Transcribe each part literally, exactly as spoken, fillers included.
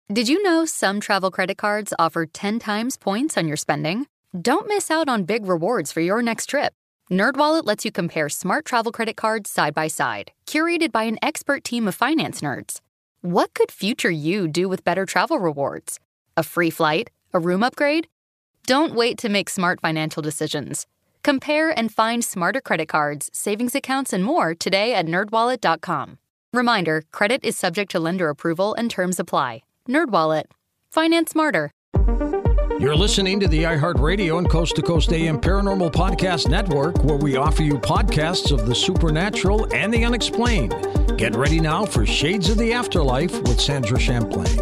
Did you know some travel credit cards offer ten times points on your spending? Don't miss out on big rewards for your next trip. NerdWallet lets you compare smart travel credit cards side by side, curated by an expert team of finance nerds. What could future you do with better travel rewards? A free flight? A room upgrade? Don't wait to make smart financial decisions. Compare and find smarter credit cards, savings accounts, and more today at nerd wallet dot com. Reminder, credit is subject to lender approval and terms apply. NerdWallet. Finance smarter. You're listening to the iHeartRadio and Coast to Coast A M Paranormal Podcast Network, where we offer you podcasts of the supernatural and the unexplained. Get ready now for Shades of the Afterlife with Sandra Champlain.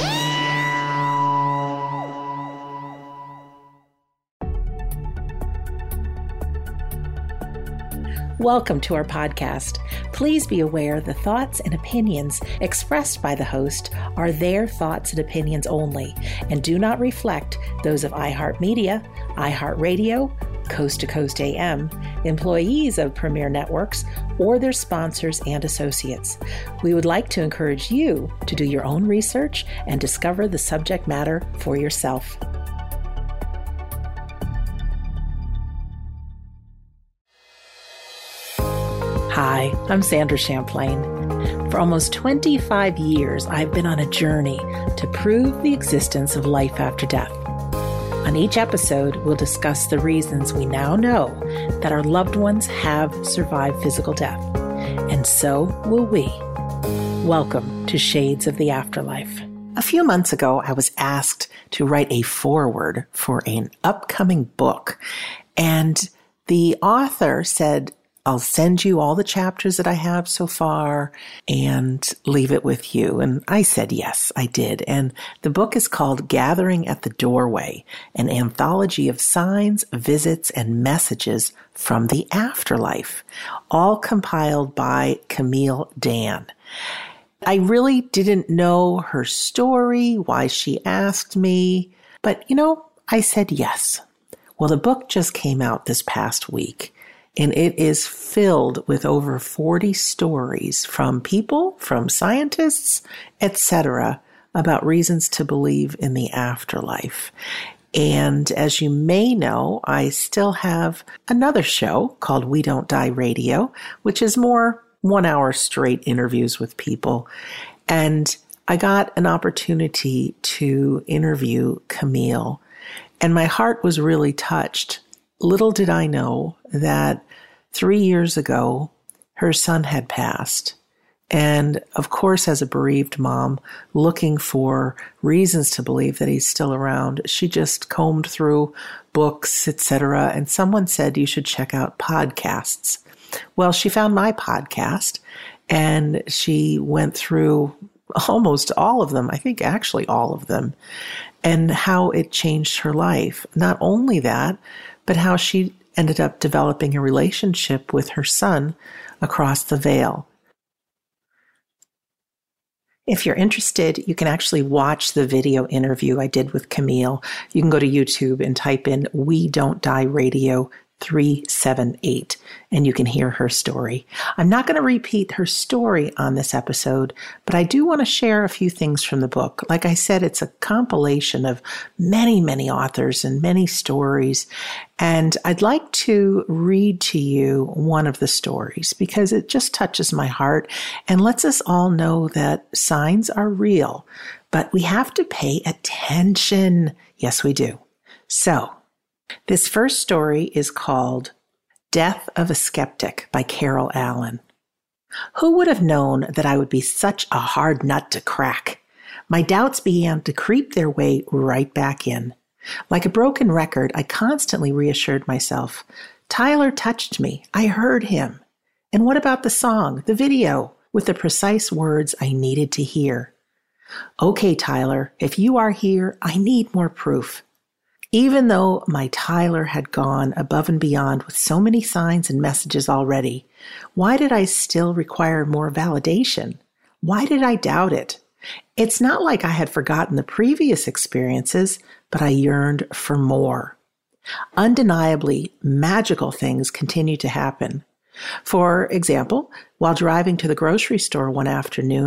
Welcome to our podcast. Please be aware the thoughts and opinions expressed by the host are their thoughts and opinions only and do not reflect those of iHeartMedia, iHeartRadio, Coast to Coast A M, employees of Premier Networks, or their sponsors and associates. We would like to encourage you to do your own research and discover the subject matter for yourself. Hi, I'm Sandra Champlain. For almost twenty-five years, I've been on a journey to prove the existence of life after death. On each episode, we'll discuss the reasons we now know that our loved ones have survived physical death, and so will we. Welcome to Shades of the Afterlife. A few months ago, I was asked to write a foreword for an upcoming book, and the author said, I'll send you all the chapters that I have so far and leave it with you. And I said, yes, I did. And the book is called Gathering at the Doorway, an anthology of signs, visits, and messages from the afterlife, all compiled by Camille Dan. I really didn't know her story, why she asked me, but you know, I said yes. Well, the book just came out this past week. And it is filled with over forty stories from people, from scientists, et cetera, about reasons to believe in the afterlife. And as you may know, I still have another show called We Don't Die Radio, which is more one hour straight interviews with people. And I got an opportunity to interview Camille, and my heart was really touched. Little did I know that three years ago, her son had passed. And of course, as a bereaved mom, looking for reasons to believe that he's still around, she just combed through books, et cetera. And someone said, you should check out podcasts. Well, she found my podcast and she went through almost all of them. I think actually all of them, and how it changed her life. Not only that, but how she ended up developing a relationship with her son across the veil. If you're interested, you can actually watch the video interview I did with Camille. You can go to YouTube and type in We Don't Die Radio three seven eight, and you can hear her story. I'm not going to repeat her story on this episode, but I do want to share a few things from the book. Like I said, it's a compilation of many, many authors and many stories, and I'd like to read to you one of the stories because it just touches my heart and lets us all know that signs are real, but we have to pay attention. Yes, we do. So, this first story is called Death of a Skeptic by Carol Allen. Who would have known that I would be such a hard nut to crack? My doubts began to creep their way right back in. Like a broken record, I constantly reassured myself. Tyler touched me. I heard him. And what about the song, the video, with the precise words I needed to hear? Okay, Tyler, if you are here, I need more proof. Even though my Tyler had gone above and beyond with so many signs and messages already, why did I still require more validation? Why did I doubt it? It's not like I had forgotten the previous experiences, but I yearned for more. Undeniably, magical things continued to happen. For example, while driving to the grocery store one afternoon,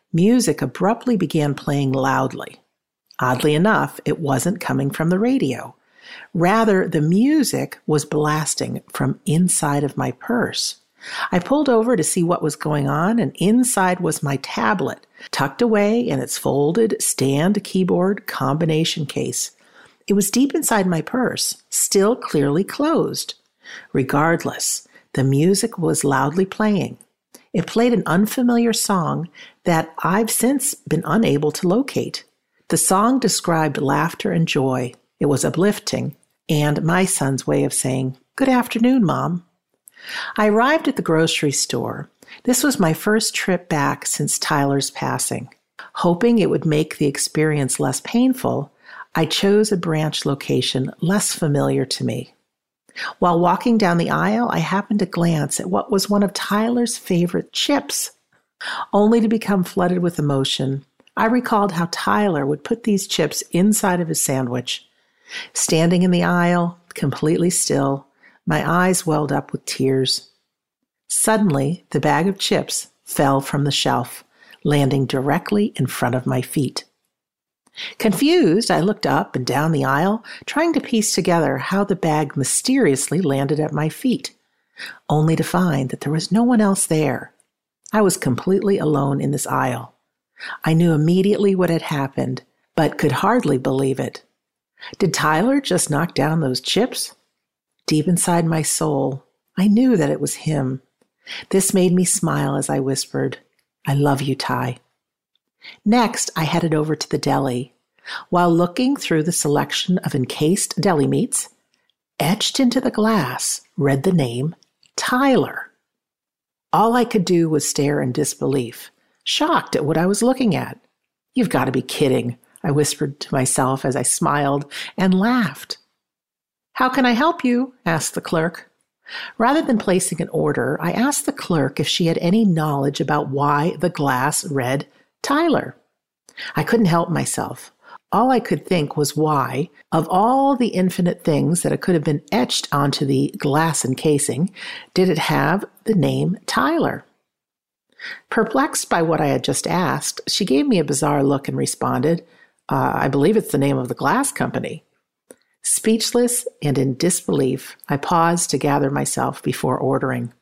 music abruptly began playing loudly. Oddly enough, it wasn't coming from the radio. Rather, the music was blasting from inside of my purse. I pulled over to see what was going on, and inside was my tablet, tucked away in its folded stand keyboard combination case. It was deep inside my purse, still clearly closed. Regardless, the music was loudly playing. It played an unfamiliar song that I've since been unable to locate. The song described laughter and joy. It was uplifting, and my son's way of saying, "Good afternoon, Mom." I arrived at the grocery store. This was my first trip back since Tyler's passing. Hoping it would make the experience less painful, I chose a branch location less familiar to me. While walking down the aisle, I happened to glance at what was one of Tyler's favorite chips. Only to become flooded with emotion, I recalled how Tyler would put these chips inside of his sandwich. Standing in the aisle, completely still, my eyes welled up with tears. Suddenly, the bag of chips fell from the shelf, landing directly in front of my feet. Confused, I looked up and down the aisle, trying to piece together how the bag mysteriously landed at my feet, only to find that there was no one else there. I was completely alone in this aisle. I knew immediately what had happened, but could hardly believe it. Did Tyler just knock down those chips? Deep inside my soul, I knew that it was him. This made me smile as I whispered, "I love you, Ty." Next, I headed over to the deli. While looking through the selection of encased deli meats, etched into the glass read the name Tyler. All I could do was stare in disbelief, shocked at what I was looking at. "You've got to be kidding," I whispered to myself as I smiled and laughed. "How can I help you?" asked the clerk. Rather than placing an order, I asked the clerk if she had any knowledge about why the glass read Tyler. I couldn't help myself. All I could think was why, of all the infinite things that could have been etched onto the glass encasing, did it have the name Tyler? Perplexed by what I had just asked, she gave me a bizarre look and responded, uh, I believe it's the name of the glass company. Speechless and in disbelief, I paused to gather myself before ordering.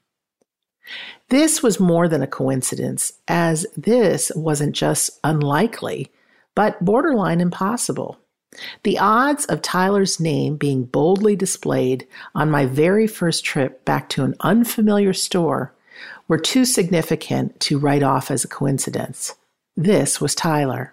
This was more than a coincidence, as this wasn't just unlikely, but borderline impossible. The odds of Tyler's name being boldly displayed on my very first trip back to an unfamiliar store were too significant to write off as a coincidence. This was Tyler.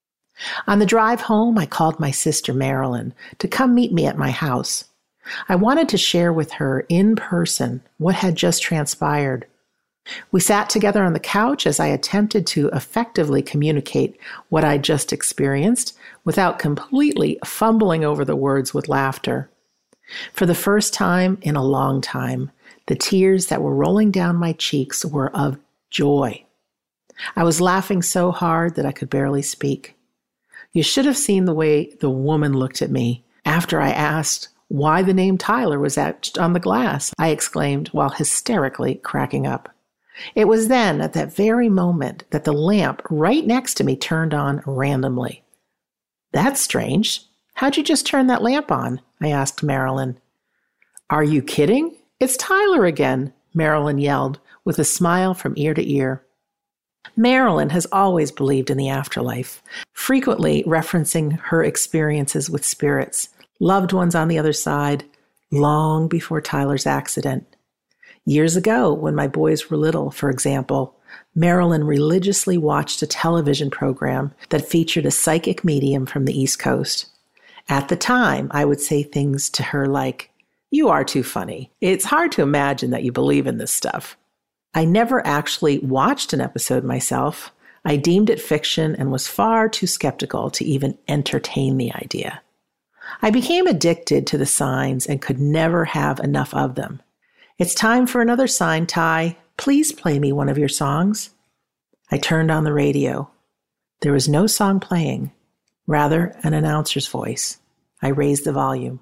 On the drive home, I called my sister Marilyn to come meet me at my house. I wanted to share with her in person what had just transpired. We sat together on the couch as I attempted to effectively communicate what I'd just experienced without completely fumbling over the words with laughter. For the first time in a long time, the tears that were rolling down my cheeks were of joy. I was laughing so hard that I could barely speak. You should have seen the way the woman looked at me after I asked why the name Tyler was etched on the glass, I exclaimed while hysterically cracking up. It was then, at that very moment, that the lamp right next to me turned on randomly. "That's strange. How'd you just turn that lamp on?" I asked Marilyn. "Are you kidding? It's Tyler again," Marilyn yelled, with a smile from ear to ear. Marilyn has always believed in the afterlife, frequently referencing her experiences with spirits, loved ones on the other side, long before Tyler's accident. Years ago, when my boys were little, for example, Marilyn religiously watched a television program that featured a psychic medium from the East Coast. At the time, I would say things to her like, "You are too funny. It's hard to imagine that you believe in this stuff." I never actually watched an episode myself. I deemed it fiction and was far too skeptical to even entertain the idea. I became addicted to the signs and could never have enough of them. "It's time for another sign, Ty. Please play me one of your songs." I turned on the radio. There was no song playing, rather an announcer's voice. I raised the volume.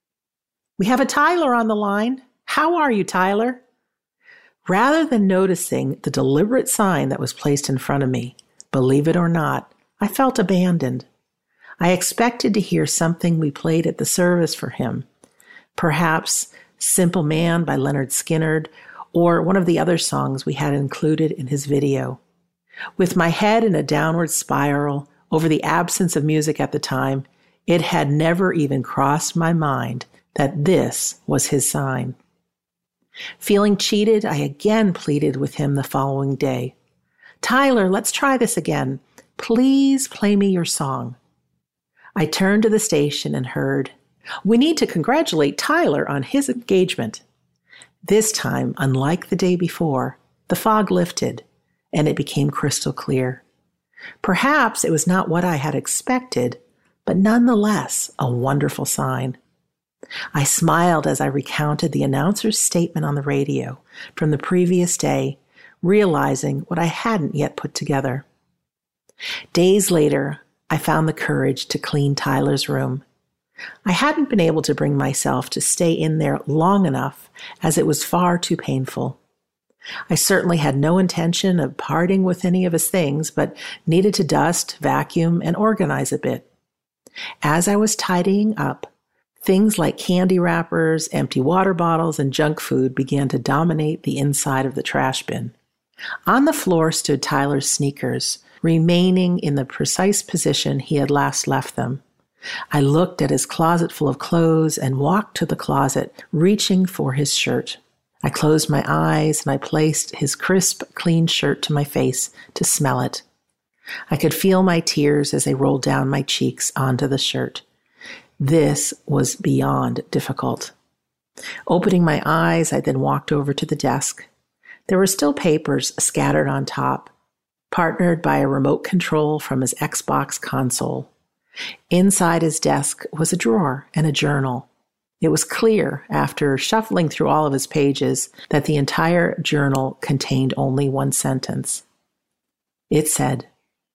"We have a Tyler on the line. How are you, Tyler?" Rather than noticing the deliberate sign that was placed in front of me, Believe it or not, I felt abandoned. I expected to hear something we played at the service for him, perhaps Simple Man by Lynyrd Skynyrd, or one of the other songs we had included in his video. With my head in a downward spiral over the absence of music at the time, it had never even crossed my mind that this was his sign. Feeling cheated, I again pleaded with him the following day. Tyler, let's try this again. Please play me your song. I turned to the station and heard, we need to congratulate Tyler on his engagement. This time, unlike the day before, the fog lifted and it became crystal clear. Perhaps it was not what I had expected, but nonetheless a wonderful sign. I smiled as I recounted the announcer's statement on the radio from the previous day, realizing what I hadn't yet put together. Days later, I found the courage to clean Tyler's room. I hadn't been able to bring myself to stay in there long enough, as it was far too painful. I certainly had no intention of parting with any of his things, but needed to dust, vacuum, and organize a bit. As I was tidying up, things like candy wrappers, empty water bottles, and junk food began to dominate the inside of the trash bin. On the floor stood Tyler's sneakers, remaining in the precise position he had last left them. I looked at his closet full of clothes and walked to the closet, reaching for his shirt. I closed my eyes and I placed his crisp, clean shirt to my face to smell it. I could feel my tears as they rolled down my cheeks onto the shirt. This was beyond difficult. Opening my eyes, I then walked over to the desk. There were still papers scattered on top, partnered by a remote control from his Xbox console. Inside his desk was a drawer and a journal. It was clear, after shuffling through all of his pages, that the entire journal contained only one sentence. It said,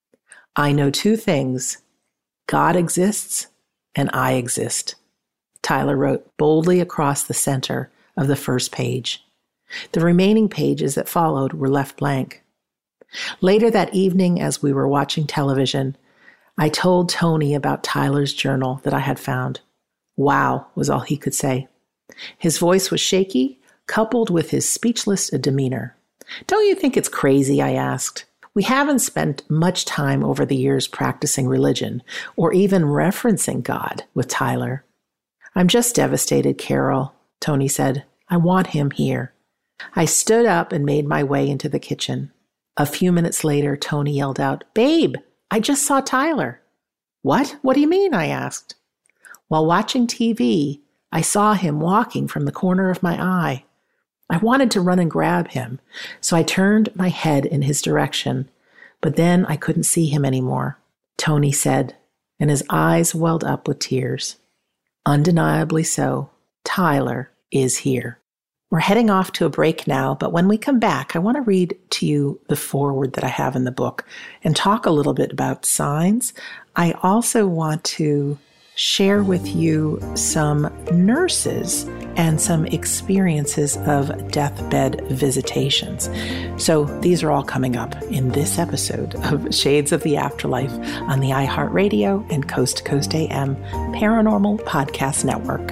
I know two things. God exists and I exist. Tyler wrote boldly across the center of the first page. The remaining pages that followed were left blank. Later that evening, as we were watching television, I told Tony about Tyler's journal that I had found. Wow, was all he could say. His voice was shaky, coupled with his speechless demeanor. Don't you think it's crazy? I asked. We haven't spent much time over the years practicing religion or even referencing God with Tyler. I'm just devastated, Carol, Tony said. I want him here. I stood up and made my way into the kitchen. A few minutes later, Tony yelled out, Babe, I just saw Tyler. What? What do you mean? I asked. While watching T V, I saw him walking from the corner of my eye. I wanted to run and grab him, so I turned my head in his direction, but then I couldn't see him anymore, Tony said, and his eyes welled up with tears. Undeniably so, Tyler is here. We're heading off to a break now, but when we come back, I want to read to you the foreword that I have in the book and talk a little bit about signs. I also want to share with you some nurses and some experiences of deathbed visitations. So these are all coming up in this episode of Shades of the Afterlife on the iHeartRadio and Coast to Coast A M Paranormal Podcast Network.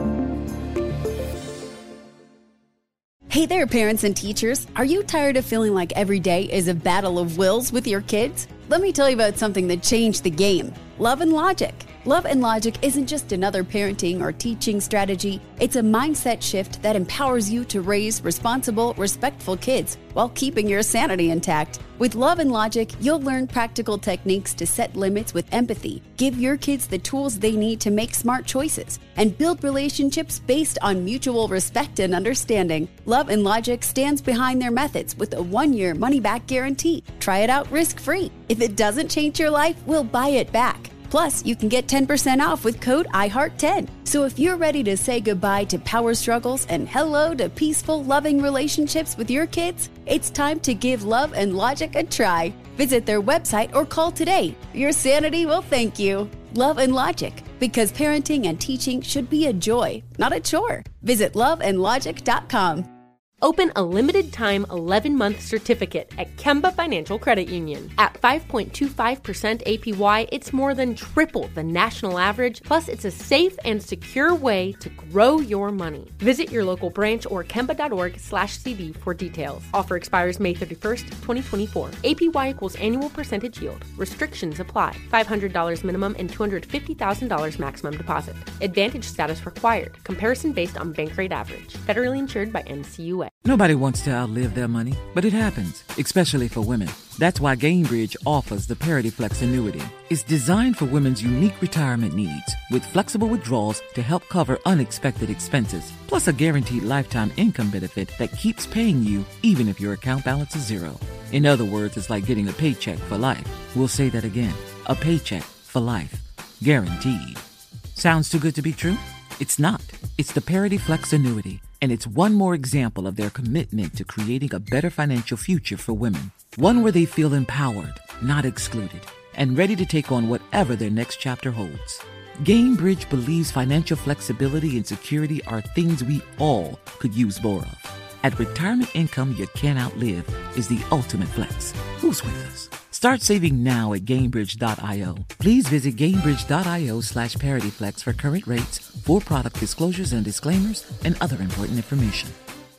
Hey there, parents and teachers. Are you tired of feeling like every day is a battle of wills with your kids? Let me tell you about something that changed the game. Love and Logic. Love and Logic isn't just another parenting or teaching strategy. It's a mindset shift that empowers you to raise responsible, respectful kids while keeping your sanity intact. With Love and Logic, you'll learn practical techniques to set limits with empathy, give your kids the tools they need to make smart choices, and build relationships based on mutual respect and understanding. Love and Logic stands behind their methods with a one-year money-back guarantee. Try it out risk-free. If it doesn't change your life, we'll buy it back. Plus, you can get ten percent off with code I heart ten. So if you're ready to say goodbye to power struggles and hello to peaceful, loving relationships with your kids, it's time to give Love and Logic a try. Visit their website or call today. Your sanity will thank you. Love and Logic, because parenting and teaching should be a joy, not a chore. Visit love and logic dot com. Open a limited-time eleven-month certificate at Kemba Financial Credit Union. At five point two five percent A P Y, it's more than triple the national average, plus it's a safe and secure way to grow your money. Visit your local branch or kemba.org slash CD for details. Offer expires May thirty-first, twenty twenty-four. A P Y equals annual percentage yield. Restrictions apply. five hundred dollars minimum and two hundred fifty thousand dollars maximum deposit. Advantage status required. Comparison based on bank rate average. Federally insured by N C U A. Nobody wants to outlive their money, but it happens, especially for women. That's why Gainbridge offers the Parity Flex annuity. It's designed for women's unique retirement needs, with flexible withdrawals to help cover unexpected expenses, plus a guaranteed lifetime income benefit that keeps paying you even if your account balance is zero. In other words, it's like getting a paycheck for life. We'll say that again. A paycheck for life. Guaranteed. Sounds too good to be true? It's not. It's the Parity Flex annuity, and it's one more example of their commitment to creating a better financial future for women. One where they feel empowered, not excluded, and ready to take on whatever their next chapter holds. Gainbridge believes financial flexibility and security are things we all could use more of. At retirement income you can't outlive is the ultimate flex. Who's with us? Start saving now at Gainbridge dot io. Please visit Gainbridge dot io slash ParityFlex for current rates, for product disclosures and disclaimers, and other important information.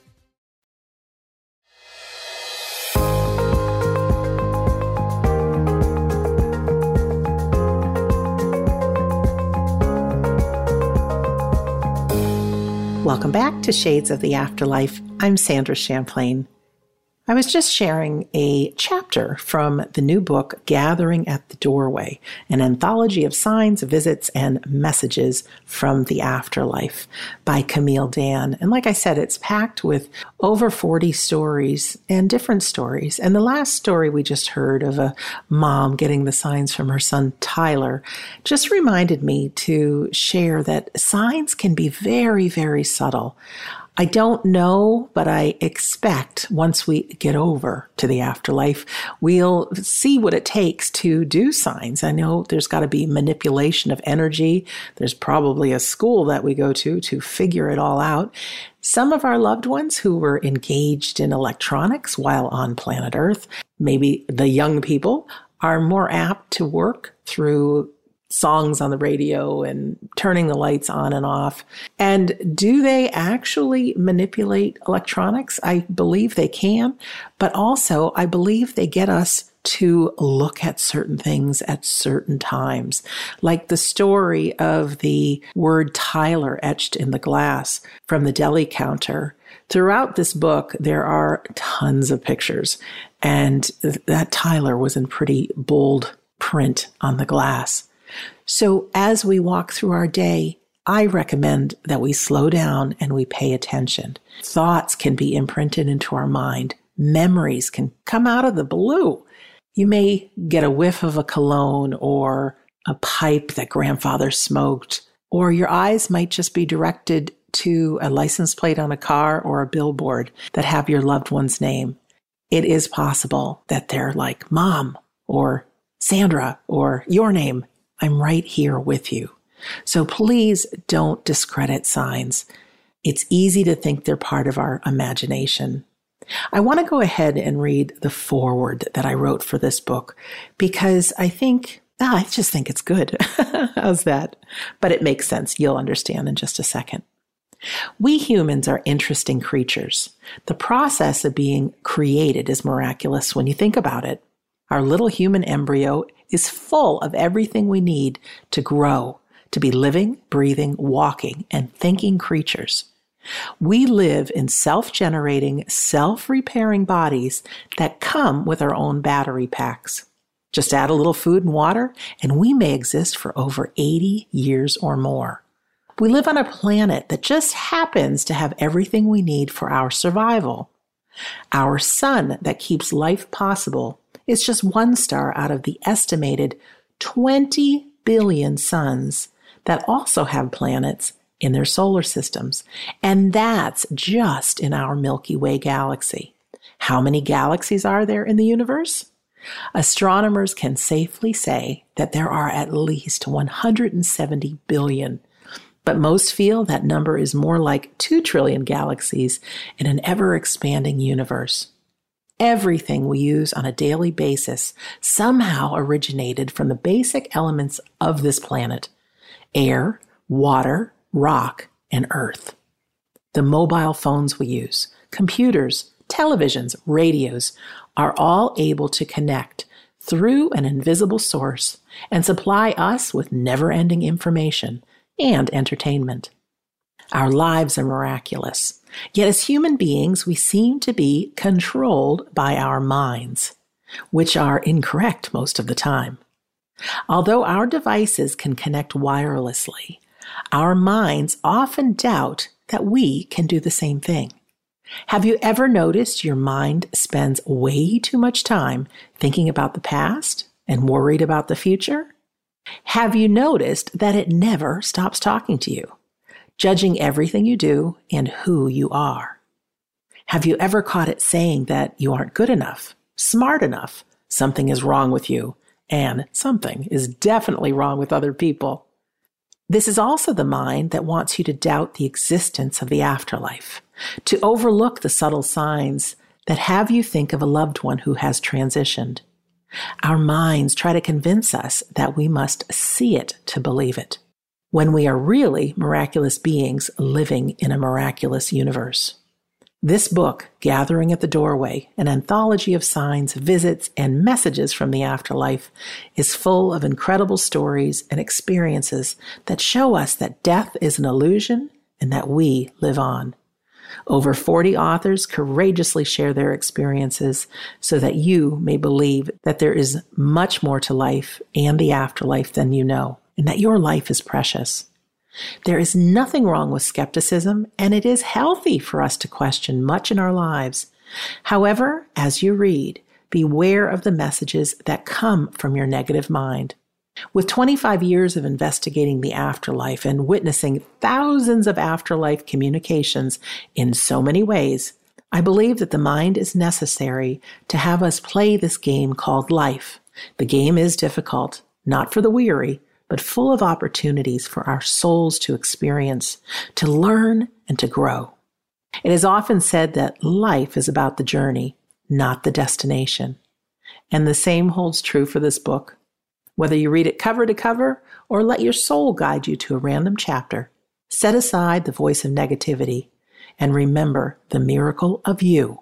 Welcome back to Shades of the Afterlife. I'm Sandra Champlain. I was just sharing a chapter from the new book, Gathering at the Doorway, an anthology of signs, visits, and messages from the afterlife by Camille Dan. And like I said, it's packed with over forty stories and different stories. And the last story we just heard of a mom getting the signs from her son Tyler just reminded me to share that signs can be very, very subtle. I don't know, but I expect once we get over to the afterlife, we'll see what it takes to do signs. I know there's got to be manipulation of energy. There's probably a school that we go to to figure it all out. Some of our loved ones who were engaged in electronics while on planet Earth, maybe the young people, are more apt to work through songs on the radio and turning the lights on and off. And do they actually manipulate electronics? I believe they can, but also I believe they get us to look at certain things at certain times, like the story of the word Tyler etched in the glass from the deli counter. Throughout this book, there are tons of pictures, and that Tyler was in pretty bold print on the glass. So as we walk through our day, I recommend that we slow down and we pay attention. Thoughts can be imprinted into our mind. Memories can come out of the blue. You may get a whiff of a cologne or a pipe that grandfather smoked, or your eyes might just be directed to a license plate on a car or a billboard that have your loved one's name. It is possible that they're like, Mom, or Sandra, or your name. I'm right here with you. So please don't discredit signs. It's easy to think they're part of our imagination. I want to go ahead and read the foreword that I wrote for this book because I think, oh, I just think it's good. How's that? But it makes sense. You'll understand in just a second. We humans are interesting creatures. The process of being created is miraculous when you think about it. Our little human embryo is full of everything we need to grow, to be living, breathing, walking, and thinking creatures. We live in self-generating, self-repairing bodies that come with our own battery packs. Just add a little food and water, and we may exist for over eighty years or more. We live on a planet that just happens to have everything we need for our survival. Our sun that keeps life possible is just one star out of the estimated twenty billion suns that also have planets in their solar systems. And that's just in our Milky Way galaxy. How many galaxies are there in the universe? Astronomers can safely say that there are at least one hundred seventy billion. But most feel that number is more like two trillion galaxies in an ever-expanding universe. Everything we use on a daily basis somehow originated from the basic elements of this planet: air, water, rock, and earth. The mobile phones we use, computers, televisions, radios, are all able to connect through an invisible source and supply us with never-ending information and entertainment. Our lives are miraculous, yet as human beings, we seem to be controlled by our minds, which are incorrect most of the time. Although our devices can connect wirelessly, our minds often doubt that we can do the same thing. Have you ever noticed your mind spends way too much time thinking about the past and worried about the future? Have you noticed that it never stops talking to you, judging everything you do and who you are? Have you ever caught it saying that you aren't good enough, smart enough, something is wrong with you, and something is definitely wrong with other people? This is also the mind that wants you to doubt the existence of the afterlife, to overlook the subtle signs that have you think of a loved one who has transitioned. Our minds try to convince us that we must see it to believe it, when we are really miraculous beings living in a miraculous universe. This book, Gathering at the Doorway, an anthology of signs, visits, and messages from the afterlife, is full of incredible stories and experiences that show us that death is an illusion and that we live on. Over forty authors courageously share their experiences so that you may believe that there is much more to life and the afterlife than you know, and that your life is precious. There is nothing wrong with skepticism, and it is healthy for us to question much in our lives. However, as you read, beware of the messages that come from your negative mind. With twenty-five years of investigating the afterlife and witnessing thousands of afterlife communications in so many ways, I believe that the mind is necessary to have us play this game called life. The game is difficult, not for the weary, but full of opportunities for our souls to experience, to learn, and to grow. It is often said that life is about the journey, not the destination. And the same holds true for this book. Whether you read it cover to cover or let your soul guide you to a random chapter, set aside the voice of negativity and remember the miracle of you.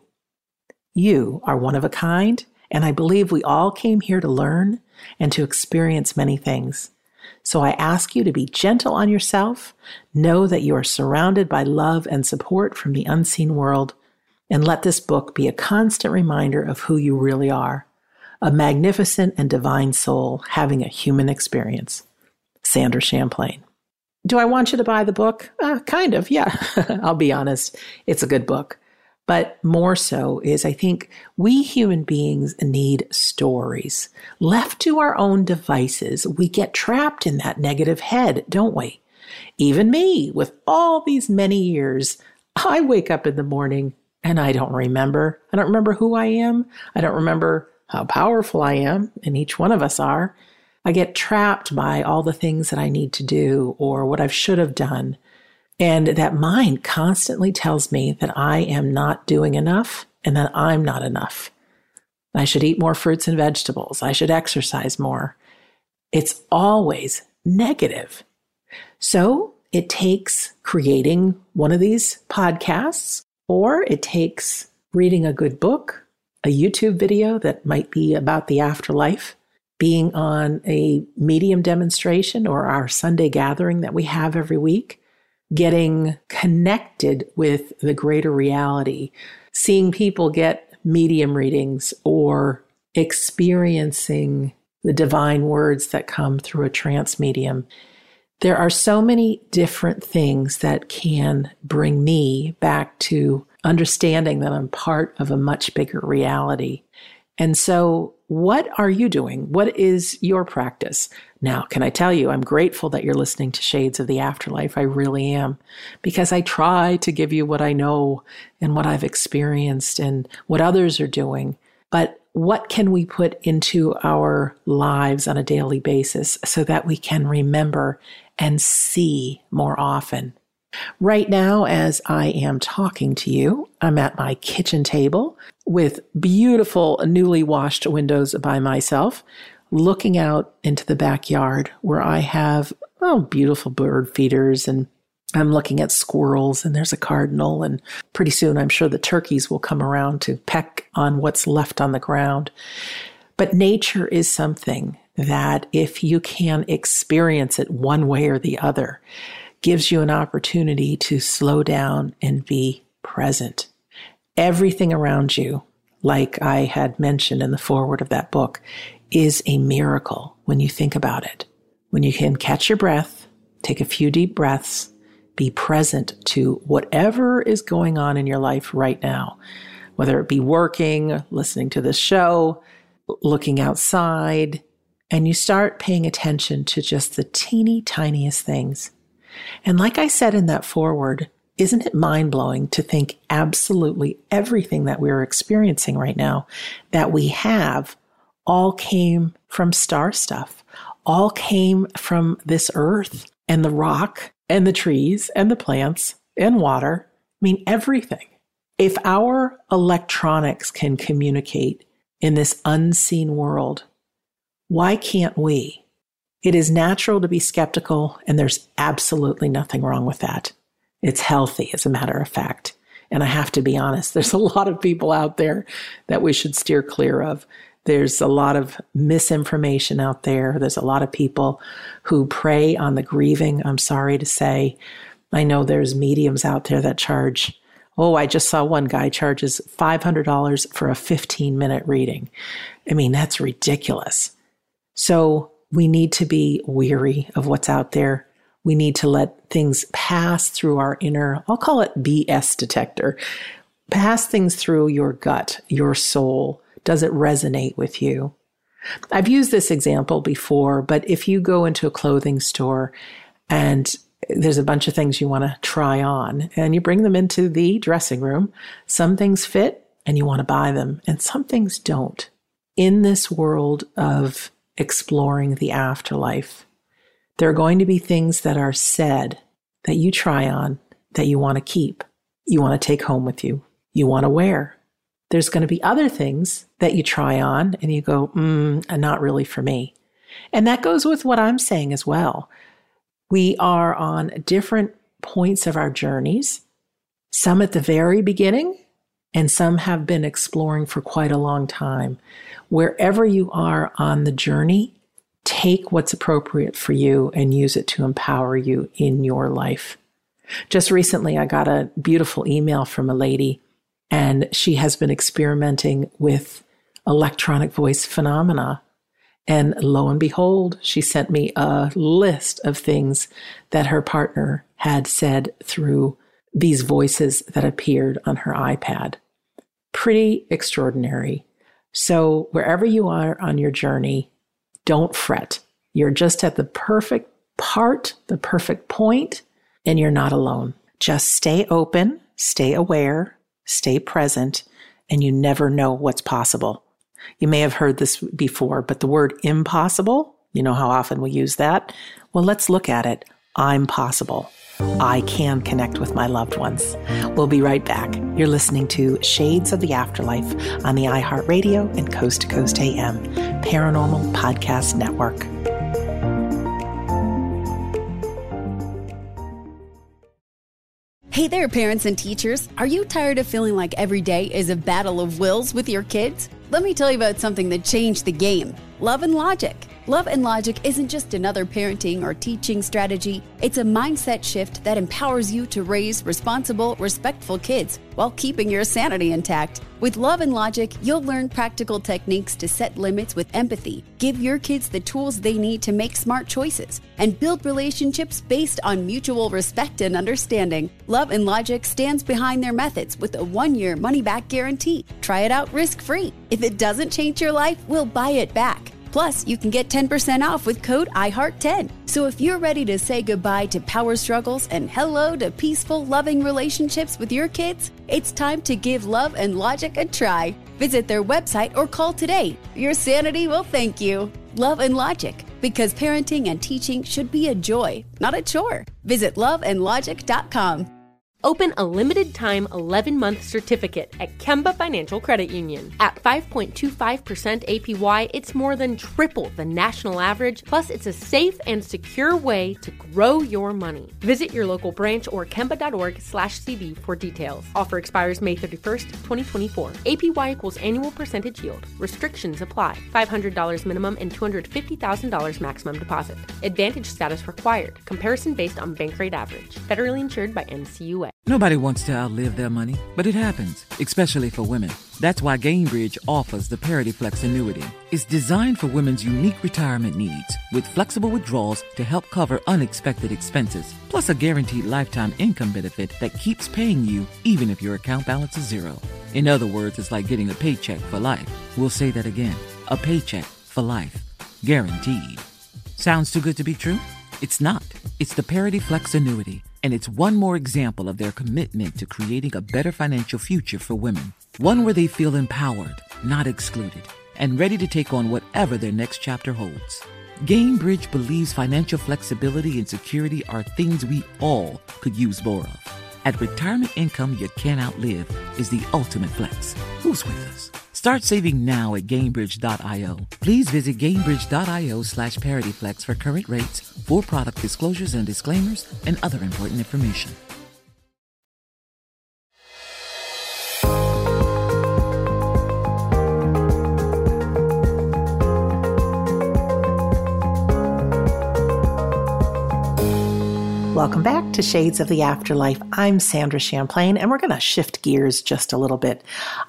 You are one of a kind, and I believe we all came here to learn and to experience many things. So I ask you to be gentle on yourself, know that you are surrounded by love and support from the unseen world, and let this book be a constant reminder of who you really are, a magnificent and divine soul having a human experience. Sandra Champlain. Do I want you to buy the book? Uh, kind of, yeah. I'll be honest. It's a good book. But more so is I think we human beings need stories. Left to our own devices, we get trapped in that negative head, don't we? Even me, with all these many years, I wake up in the morning and I don't remember. I don't remember who I am. I don't remember how powerful I am, and each one of us are. I get trapped by all the things that I need to do or what I should have done. And that mind constantly tells me that I am not doing enough and that I'm not enough. I should eat more fruits and vegetables. I should exercise more. It's always negative. So it takes creating one of these podcasts, or it takes reading a good book, a YouTube video that might be about the afterlife, being on a medium demonstration or our Sunday gathering that we have every week, getting connected with the greater reality, seeing people get medium readings or experiencing the divine words that come through a trance medium. There are so many different things that can bring me back to understanding that I'm part of a much bigger reality. And so what are you doing? What is your practice? Now, can I tell you, I'm grateful that you're listening to Shades of the Afterlife. I really am, because I try to give you what I know and what I've experienced and what others are doing. But what can we put into our lives on a daily basis so that we can remember and see more often? Right now, as I am talking to you, I'm at my kitchen table with beautiful, newly washed windows by myself, looking out into the backyard where I have, oh, beautiful bird feeders, and I'm looking at squirrels, and there's a cardinal, and pretty soon I'm sure the turkeys will come around to peck on what's left on the ground. But nature is something that, if you can experience it one way or the other, gives you an opportunity to slow down and be present. Everything around you, like I had mentioned in the foreword of that book, is a miracle when you think about it. When you can catch your breath, take a few deep breaths, be present to whatever is going on in your life right now, whether it be working, listening to this show, looking outside, and you start paying attention to just the teeny tiniest things. And like I said in that foreword, isn't it mind-blowing to think absolutely everything that we're experiencing right now that we have all came from star stuff, all came from this earth and the rock and the trees and the plants and water? I mean, everything. If our electronics can communicate in this unseen world, why can't we? It is natural to be skeptical, and there's absolutely nothing wrong with that. It's healthy, as a matter of fact. And I have to be honest, there's a lot of people out there that we should steer clear of. There's a lot of misinformation out there. There's a lot of people who prey on the grieving, I'm sorry to say. I know there's mediums out there that charge, oh, I just saw one guy charges five hundred dollars for a fifteen-minute reading. I mean, that's ridiculous. So we need to be weary of what's out there. We need to let things pass through our inner, I'll call it B S detector, pass things through your gut, your soul. Does it resonate with you? I've used this example before, but if you go into a clothing store and there's a bunch of things you want to try on and you bring them into the dressing room, some things fit and you want to buy them and some things don't. In this world of exploring the afterlife, there are going to be things that are said that you try on, that you want to keep, you want to take home with you, you want to wear. There's going to be other things that you try on and you go, mm, not really for me. And that goes with what I'm saying as well. We are on different points of our journeys, some at the very beginning, and some have been exploring for quite a long time. Wherever you are on the journey, take what's appropriate for you and use it to empower you in your life. Just recently, I got a beautiful email from a lady, and she has been experimenting with electronic voice phenomena. And lo and behold, she sent me a list of things that her partner had said through these voices that appeared on her iPad. Pretty extraordinary. So wherever you are on your journey, don't fret. You're just at the perfect part, the perfect point, and you're not alone. Just stay open, stay aware, stay present, and you never know what's possible. You may have heard this before, but the word impossible, you know how often we use that? Well, let's look at it. I'm possible. I can connect with my loved ones. We'll be right back. You're listening to Shades of the Afterlife on the iHeartRadio and Coast to Coast A M Paranormal Podcast Network. Hey there, parents and teachers. Are you tired of feeling like every day is a battle of wills with your kids? Let me tell you about something that changed the game. Love and Logic. Love and Logic isn't just another parenting or teaching strategy. It's a mindset shift that empowers you to raise responsible, respectful kids while keeping your sanity intact. With Love and Logic, you'll learn practical techniques to set limits with empathy, give your kids the tools they need to make smart choices, and build relationships based on mutual respect and understanding. Love and Logic stands behind their methods with a one-year money-back guarantee. Try it out risk-free. If it doesn't change your life, we'll buy it back. Plus, you can get ten percent off with code I heart ten. So if you're ready to say goodbye to power struggles and hello to peaceful, loving relationships with your kids, it's time to give Love and Logic a try. Visit their website or call today. Your sanity will thank you. Love and Logic, because parenting and teaching should be a joy, not a chore. Visit love and logic dot com. Open a limited-time eleven-month certificate at Kemba Financial Credit Union. At five point two five percent A P Y, it's more than triple the national average, plus it's a safe and secure way to grow your money. Visit your local branch or kemba.org slash CD for details. Offer expires May thirty-first, twenty twenty-four. A P Y equals annual percentage yield. Restrictions apply. five hundred dollars minimum and two hundred fifty thousand dollars maximum deposit. Advantage status required. Comparison based on bank rate average. Federally insured by N C U A. Nobody wants to outlive their money, but it happens, especially for women. That's why Gainbridge offers the Parity Flex annuity. It's designed for women's unique retirement needs, with flexible withdrawals to help cover unexpected expenses, plus a guaranteed lifetime income benefit that keeps paying you even if your account balance is zero. In other words, it's like getting a paycheck for life. We'll say that again. A paycheck for life. Guaranteed. Sounds too good to be true? It's not. It's the Parity Flex annuity. And it's one more example of their commitment to creating a better financial future for women. One where they feel empowered, not excluded, and ready to take on whatever their next chapter holds. Gainbridge believes financial flexibility and security are things we all could use more of. At retirement income you can't outlive is the ultimate flex. Who's with us? Start saving now at Gainbridge dot io. Please visit Gainbridge dot io slash ParityFlex for current rates, for product disclosures and disclaimers, and other important information. Welcome back to Shades of the Afterlife. I'm Sandra Champlain, and we're going to shift gears just a little bit.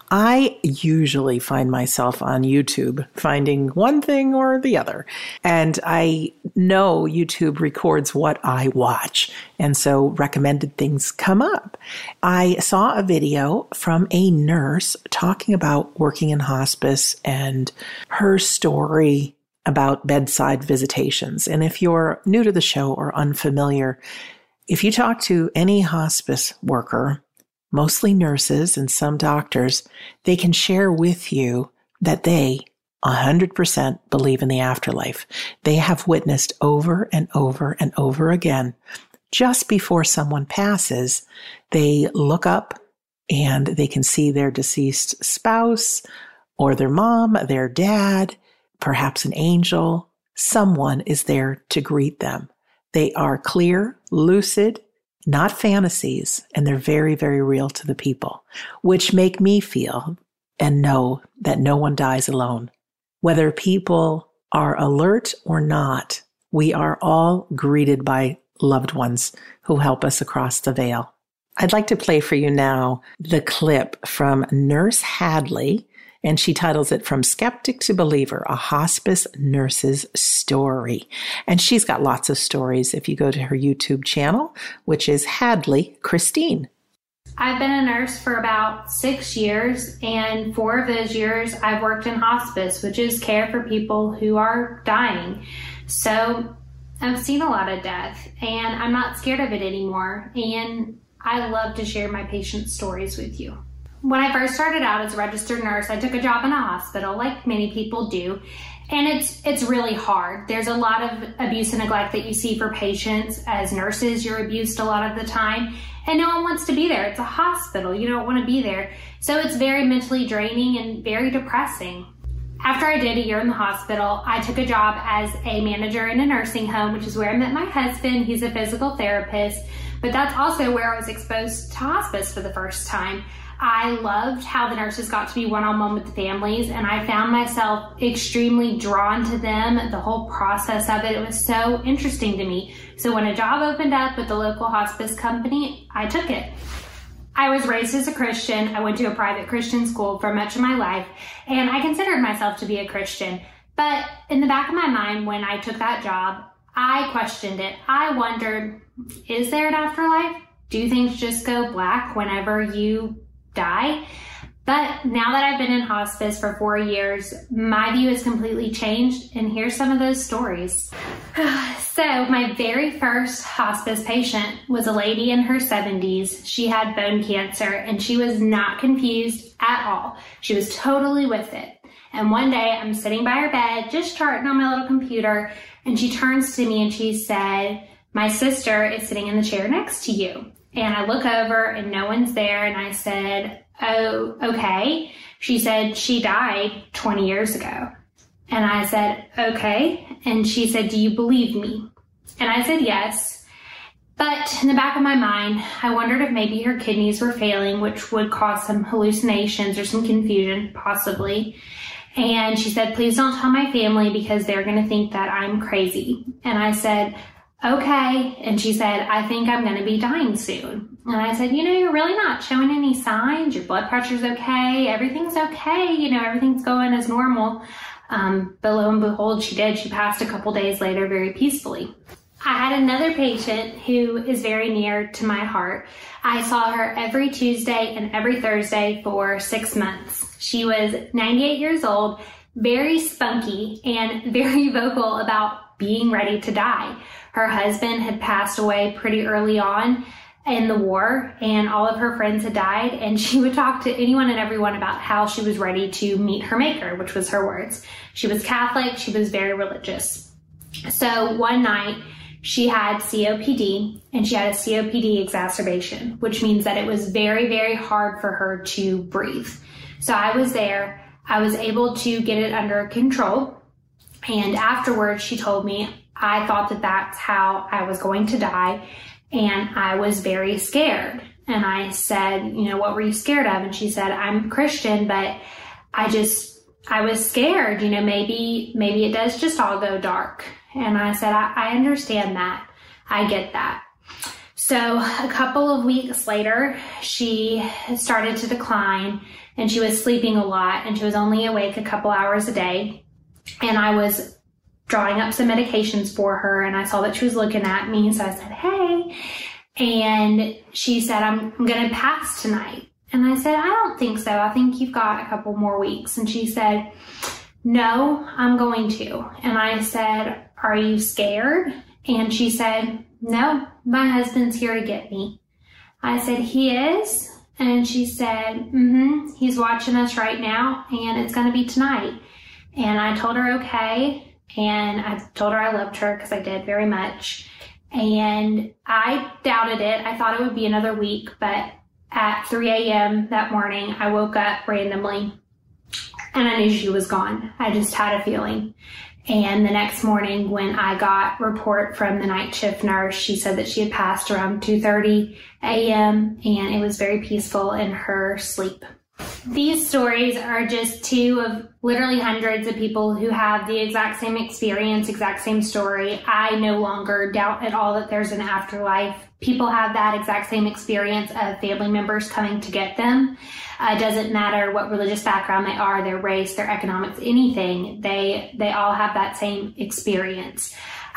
I usually find myself on YouTube finding one thing or the other, and I know YouTube records what I watch, and so recommended things come up. I saw a video from a nurse talking about working in hospice and her story about bedside visitations. And if you're new to the show or unfamiliar, if you talk to any hospice worker, mostly nurses and some doctors, they can share with you that they one hundred percent believe in the afterlife. They have witnessed over and over and over again, just before someone passes, they look up and they can see their deceased spouse or their mom, their dad, perhaps an angel. Someone is there to greet them. They are clear, lucid, not fantasies, and they're very, very real to the people, which make me feel and know that no one dies alone. Whether people are alert or not, we are all greeted by loved ones who help us across the veil. I'd like to play for you now the clip from Nurse Hadley, and she titles it From Skeptic to Believer, a Hospice Nurse's Story. And she's got lots of stories if you go to her YouTube channel, which is Hadley Christine. I've been a nurse for about six years, and four of those years I've worked in hospice, which is care for people who are dying. So I've seen a lot of death, and I'm not scared of it anymore, and I love to share my patients' stories with you. When I first started out as a registered nurse, I took a job in a hospital, like many people do, and it's it's really hard. There's a lot of abuse and neglect that you see for patients. As nurses, you're abused a lot of the time, and no one wants to be there. It's a hospital. You don't want to be there. So it's very mentally draining and very depressing. After I did a year in the hospital, I took a job as a manager in a nursing home, which is where I met my husband. He's a physical therapist, but that's also where I was exposed to hospice for the first time. I loved how the nurses got to be one-on-one with the families, and I found myself extremely drawn to them, the whole process of it. It was so interesting to me. So when a job opened up with the local hospice company, I took it. I was raised as a Christian. I went to a private Christian school for much of my life, and I considered myself to be a Christian. But in the back of my mind, when I took that job, I questioned it. I wondered, is there an afterlife? Do things just go black whenever you die? But now that I've been in hospice for four years, my view has completely changed, and here's some of those stories. So my very first hospice patient was a lady in her seventies. She had bone cancer, and she was not confused at all. She was totally with it. And one day I'm sitting by her bed, just charting on my little computer, and she turns to me and she said, "My sister is sitting in the chair next to you." And I look over and no one's there, and I said, "Oh, okay." She said, "She died twenty years ago." And I said, "Okay." And she said, "Do you believe me?" And I said, yes. But in the back of my mind, I wondered if maybe her kidneys were failing, which would cause some hallucinations or some confusion, possibly. And she said, "Please don't tell my family because they're going to think that I'm crazy." And I said, "Okay." And she said, "I think I'm going to be dying soon." And I said, "You know, you're really not showing any signs. Your blood pressure's okay. Everything's okay. You know, everything's going as normal." Um, but lo and behold, she did. She passed a couple days later very peacefully. I had another patient who is very near to my heart. I saw her every Tuesday and every Thursday for six months. She was ninety-eight years old, very spunky, and very vocal about being ready to die. Her husband had passed away pretty early on in the war, and all of her friends had died, and she would talk to anyone and everyone about how she was ready to meet her maker, which was her words. She was Catholic. She was very religious. So one night, she had C O P D, and she had a C O P D exacerbation, which means that it was very, very hard for her to breathe. So I was there. I was able to get it under control. And afterwards, she told me, I thought that that's how I was going to die. And I was very scared. And I said, "You know, what were you scared of?" And she said, "I'm Christian, but I just, I was scared, you know, maybe, maybe it does just all go dark." And I said, I, I understand that. I get that. So a couple of weeks later, she started to decline, and she was sleeping a lot, and she was only awake a couple hours a day. And I was drawing up some medications for her, and I saw that she was looking at me. So I said, "Hey." And she said, I'm, I'm going to pass tonight. And I said, "I don't think so. I think you've got a couple more weeks." And she said, "No, I'm going to." And I said, "Are you scared?" And she said, "No, my husband's here to get me." I said, "He is?" And she said, mm-hmm, "He's watching us right now, and it's going to be tonight." And I told her, okay. And I told her I loved her, because I did very much. And I doubted it. I thought it would be another week, but at three a.m. that morning, I woke up randomly, and I knew she was gone. I just had a feeling. And the next morning, when I got report from the night shift nurse, she said that she had passed around two thirty a.m. and it was very peaceful in her sleep. These stories are just two of literally hundreds of people who have the exact same experience, exact same story. I no longer doubt at all that there's an afterlife. People have that exact same experience of family members coming to get them. Uh, it doesn't matter what religious background they are, their race, their economics, anything. They, they all have that same experience.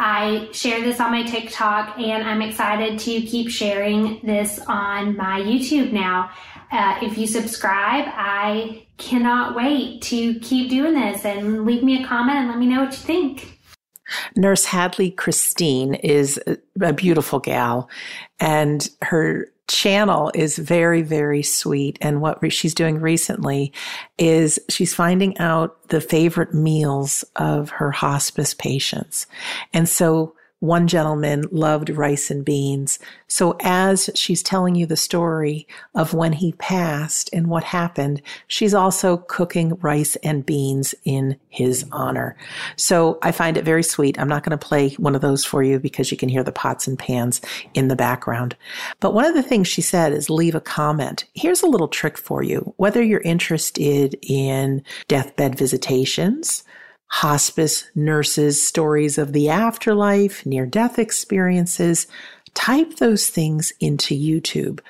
I share this on my TikTok, and I'm excited to keep sharing this on my YouTube now. Uh, if you subscribe, I cannot wait to keep doing this, and leave me a comment and let me know what you think. Nurse Hadley Christine is a beautiful gal, and her channel is very, very sweet. And what re- she's doing recently is she's finding out the favorite meals of her hospice patients. And so one gentleman loved rice and beans. So as she's telling you the story of when he passed and what happened, she's also cooking rice and beans in his honor. So I find it very sweet. I'm not going to play one of those for you because you can hear the pots and pans in the background. But one of the things she said is leave a comment. Here's a little trick for you. Whether you're interested in deathbed visitations, hospice nurses' stories of the afterlife, near-death experiences, type those things into YouTube.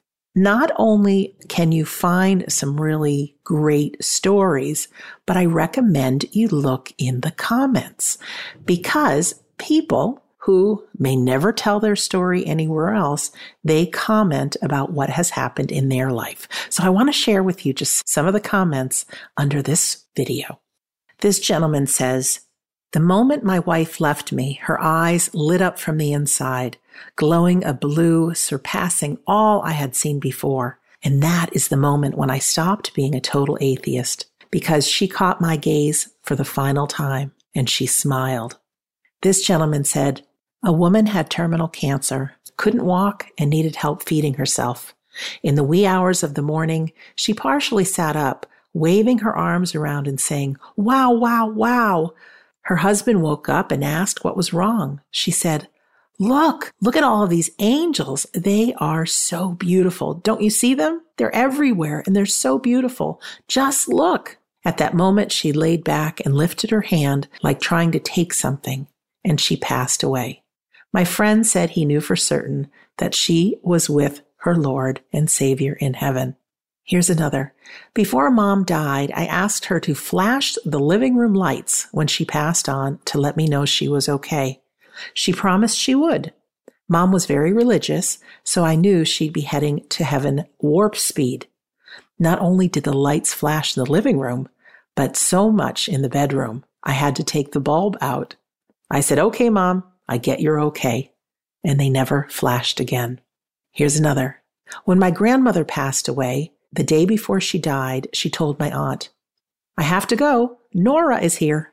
Not only can you find some really great stories, but I recommend you look in the comments, because people who may never tell their story anywhere else. They comment about what has happened in their life. So I want to share with you just some of the comments under this video. This gentleman says, "The moment my wife left me, her eyes lit up from the inside, glowing a blue surpassing all I had seen before. And that is the moment when I stopped being a total atheist, because she caught my gaze for the final time and she smiled." This gentleman said, "A woman had terminal cancer, couldn't walk, and needed help feeding herself. In the wee hours of the morning, she partially sat up, waving her arms around and saying, 'Wow, wow, wow.' Her husband woke up and asked what was wrong. She said, 'Look, look at all of these angels. They are so beautiful. Don't you see them? They're everywhere and they're so beautiful. Just look.' At that moment, she laid back and lifted her hand like trying to take something, and she passed away. My friend said he knew for certain that she was with her Lord and Savior in heaven." Here's another. "Before Mom died, I asked her to flash the living room lights when she passed on to let me know she was okay. She promised she would. Mom was very religious, so I knew she'd be heading to heaven warp speed. Not only did the lights flash in the living room, but so much in the bedroom, I had to take the bulb out. I said, 'Okay, Mom, I get you're okay.' And they never flashed again." Here's another. "When my grandmother passed away, the day before she died, she told my aunt, 'I have to go. Nora is here.'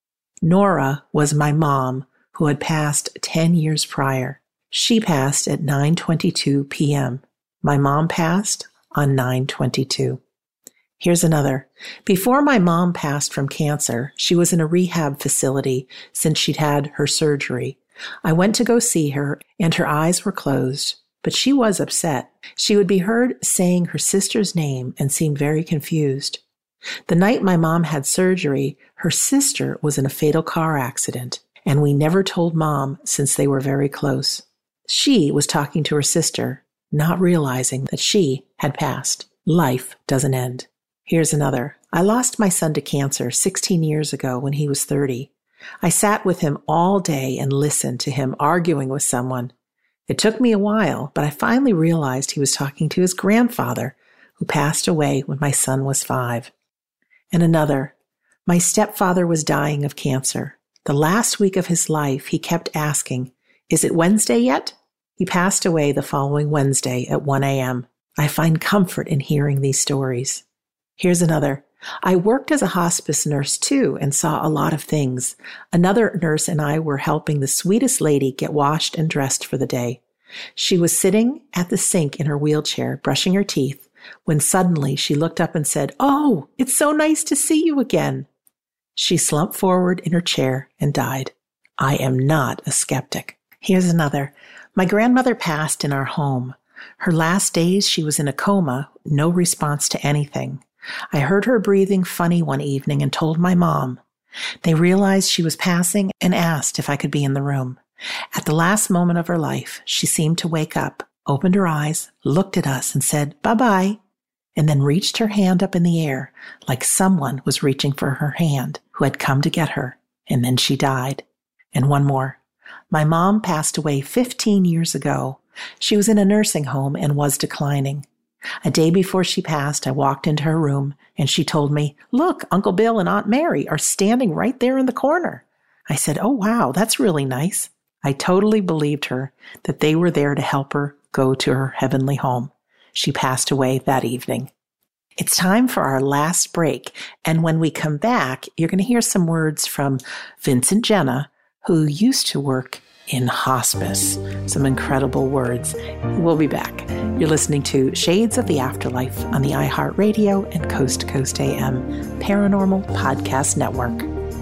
Nora was my mom, who had passed ten years prior. She passed at nine twenty-two p.m. My mom passed on nine twenty-two. Here's another. "Before my mom passed from cancer, she was in a rehab facility since she'd had her surgery. I went to go see her, and her eyes were closed, but she was upset. She would be heard saying her sister's name and seemed very confused. The night my mom had surgery, her sister was in a fatal car accident, and we never told Mom since they were very close. She was talking to her sister, not realizing that she had passed. Life doesn't end." Here's another. "I lost my son to cancer sixteen years ago when he was thirty. I sat with him all day and listened to him arguing with someone. It took me a while, but I finally realized he was talking to his grandfather, who passed away when my son was five." And another. "My stepfather was dying of cancer. The last week of his life, he kept asking, 'Is it Wednesday yet?' He passed away the following Wednesday at one a.m. I find comfort in hearing these stories." Here's another. "I worked as a hospice nurse too and saw a lot of things. Another nurse and I were helping the sweetest lady get washed and dressed for the day. She was sitting at the sink in her wheelchair, brushing her teeth, when suddenly she looked up and said, 'Oh, it's so nice to see you again.' She slumped forward in her chair and died. I am not a skeptic." Here's another. "My grandmother passed in our home. Her last days she was in a coma, no response to anything. I heard her breathing funny one evening and told my mom. They realized she was passing and asked if I could be in the room. At the last moment of her life, she seemed to wake up, opened her eyes, looked at us and said, 'Bye-bye,' and then reached her hand up in the air like someone was reaching for her hand who had come to get her, and then she died." And one more. "My mom passed away fifteen years ago. She was in a nursing home and was declining. A day before she passed, I walked into her room and she told me, 'Look, Uncle Bill and Aunt Mary are standing right there in the corner.' I said, 'Oh, wow, that's really nice.' I totally believed her that they were there to help her go to her heavenly home. She passed away that evening." It's time for our last break. And when we come back, you're going to hear some words from Vincent Genna, who used to work in hospice. Some incredible words. We'll be back. You're listening to Shades of the Afterlife on the iHeartRadio and Coast to Coast A M Paranormal Podcast Network.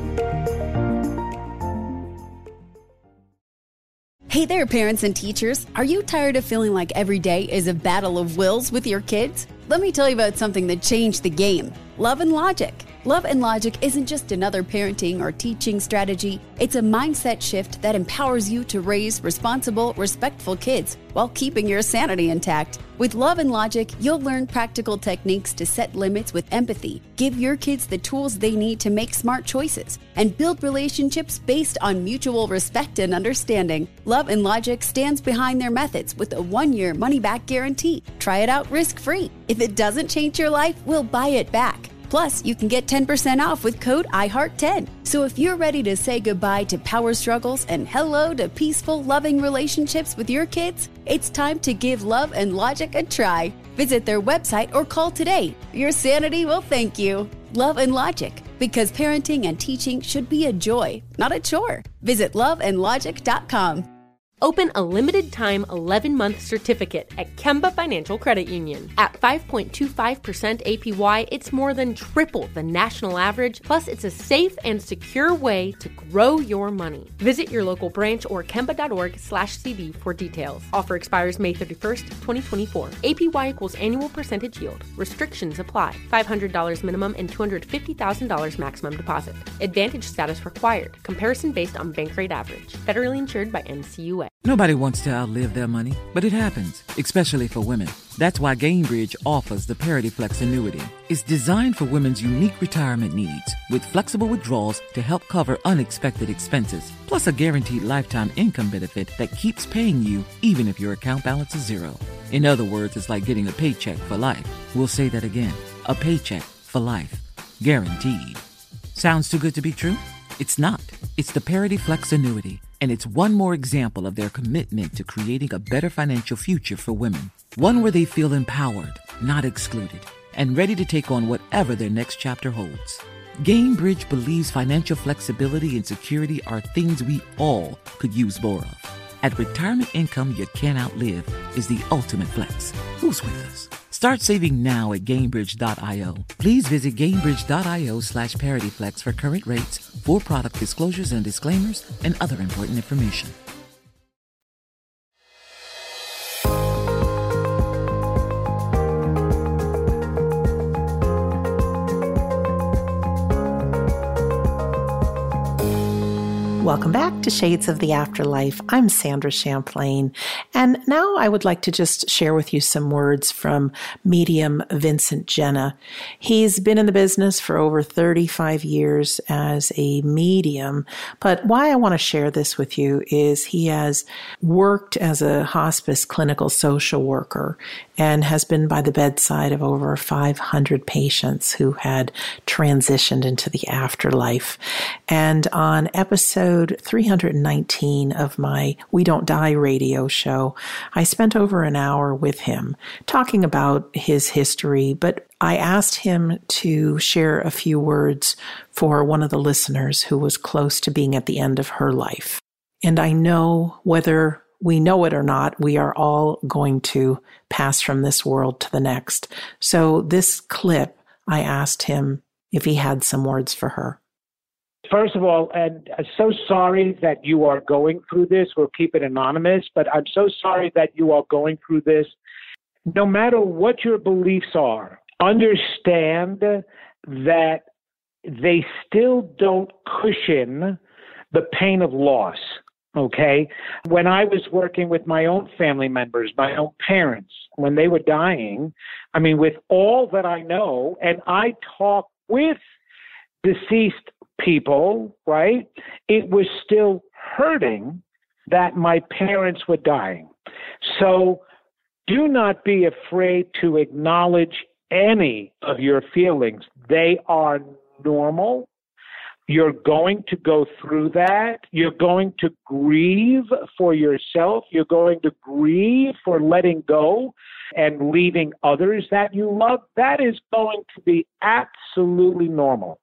Hey there, parents and teachers. Are you tired of feeling like every day is a battle of wills with your kids? Let me tell you about something that changed the game. Love and Logic. Love and Logic isn't just another parenting or teaching strategy. It's a mindset shift that empowers you to raise responsible, respectful kids while keeping your sanity intact. With Love and Logic, you'll learn practical techniques to set limits with empathy, give your kids the tools they need to make smart choices, and build relationships based on mutual respect and understanding. Love and Logic stands behind their methods with a one-year money-back guarantee. Try it out risk-free. If it doesn't change your life, we'll buy it back. Plus, you can get ten percent off with code I heart ten. So if you're ready to say goodbye to power struggles and hello to peaceful, loving relationships with your kids, it's time to give Love and Logic a try. Visit their website or call today. Your sanity will thank you. Love and Logic, because parenting and teaching should be a joy, not a chore. Visit love and logic dot com. Open a limited-time eleven-month certificate at Kemba Financial Credit Union. At five point two five percent A P Y, it's more than triple the national average, plus it's a safe and secure way to grow your money. Visit your local branch or kemba.org slash CD for details. Offer expires May thirty-first, twenty twenty-four. A P Y equals annual percentage yield. Restrictions apply. five hundred dollars minimum and two hundred fifty thousand dollars maximum deposit. Advantage status required. Comparison based on bank rate average. Federally insured by N C U A. Nobody wants to outlive their money, but it happens, especially for women. That's why Gainbridge offers the Parity Flex annuity. It's designed for women's unique retirement needs, with flexible withdrawals to help cover unexpected expenses, plus a guaranteed lifetime income benefit that keeps paying you even if your account balance is zero. In other words, it's like getting a paycheck for life. We'll say that again. A paycheck for life. Guaranteed. Sounds too good to be true? It's not. It's the Parity Flex annuity, and it's one more example of their commitment to creating a better financial future for women. One where they feel empowered, not excluded, and ready to take on whatever their next chapter holds. Gainbridge believes financial flexibility and security are things we all could use more of. At retirement income you can't outlive is the ultimate flex. Who's with us? Start saving now at Gainbridge dot io. Please visit Gainbridge dot io slash ParityFlex for current rates, for product disclosures and disclaimers, and other important information. Welcome back to Shades of the Afterlife. I'm Sandra Champlain, and now I would like to just share with you some words from medium Vincent Genna. He's been in the business for over thirty-five years as a medium, but why I want to share this with you is he has worked as a hospice clinical social worker and has been by the bedside of over five hundred patients who had transitioned into the afterlife. And on episode three hundred nineteen of my We Don't Die radio show, I spent over an hour with him talking about his history, but I asked him to share a few words for one of the listeners who was close to being at the end of her life. And I know whether we know it or not, we are all going to pass from this world to the next. So this clip, I asked him if he had some words for her. First of all, and I'm so sorry that you are going through this. We'll keep it anonymous, but I'm so sorry that you are going through this. No matter what your beliefs are, understand that they still don't cushion the pain of loss, okay? When I was working with my own family members, my own parents, when they were dying, I mean, with all that I know, and I talk with deceased people, right? It was still hurting that my parents were dying. So do not be afraid to acknowledge any of your feelings. They are normal. You're going to go through that. You're going to grieve for yourself. You're going to grieve for letting go and leaving others that you love. That is going to be absolutely normal.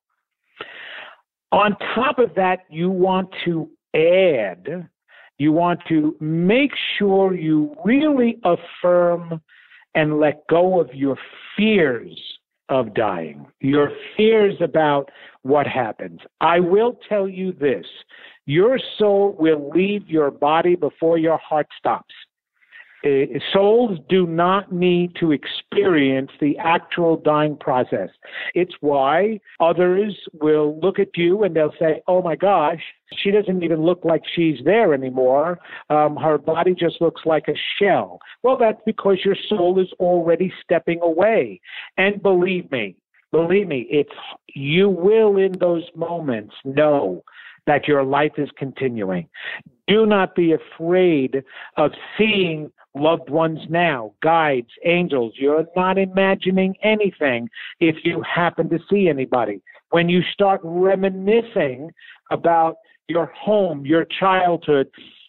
On top of that, you want to add, you want to make sure you really affirm and let go of your fears of dying, your fears about what happens. I will tell you this, your soul will leave your body before your heart stops. Uh, souls do not need to experience the actual dying process. It's why others will look at you and they'll say, oh my gosh, she doesn't even look like she's there anymore. Um, her body just looks like a shell. Well, that's because your soul is already stepping away. And believe me, believe me, it's you will in those moments know that your life is continuing. Do not be afraid of seeing loved ones now, guides, angels. You're not imagining anything if you happen to see anybody. When you start reminiscing about your home, your childhood,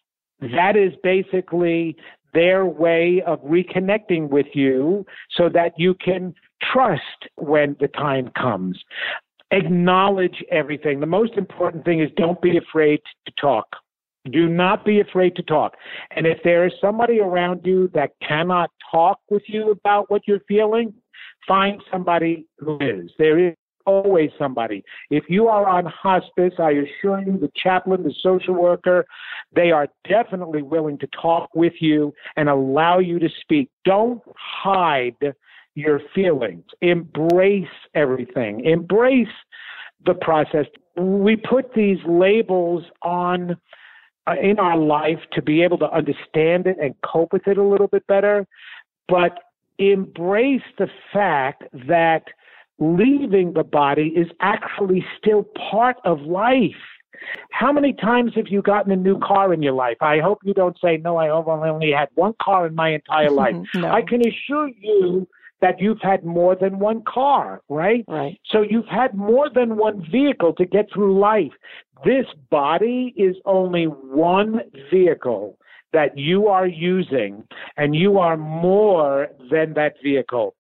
that is basically their way of reconnecting with you so that you can trust when the time comes. Acknowledge everything. The most important thing is don't be afraid to talk. Do not be afraid to talk. And if there is somebody around you that cannot talk with you about what you're feeling, find somebody who is. There is always somebody. If you are on hospice, I assure you, the chaplain, the social worker, they are definitely willing to talk with you and allow you to speak. Don't hide your feelings. Embrace everything. Embrace the process. We put these labels on uh, in our life to be able to understand it and cope with it a little bit better, but embrace the fact that leaving the body is actually still part of life. How many times have you gotten a new car in your life? I hope you don't say, no, I only had one car in my entire life. No. I can assure you that you've had more than one car, right? Right. So you've had more than one vehicle to get through life. This body is only one vehicle that you are using, and you are more than that vehicle.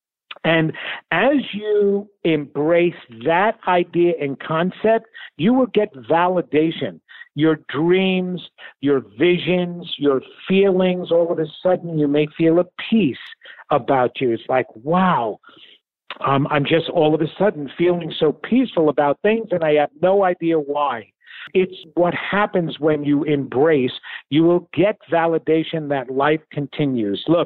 And as you embrace that idea and concept, you will get validation. Your dreams, your visions, your feelings, all of a sudden you may feel a peace about you. It's like, wow, um, I'm just all of a sudden feeling so peaceful about things, and I have no idea why. It's what happens when you embrace. You will get validation that life continues. Look,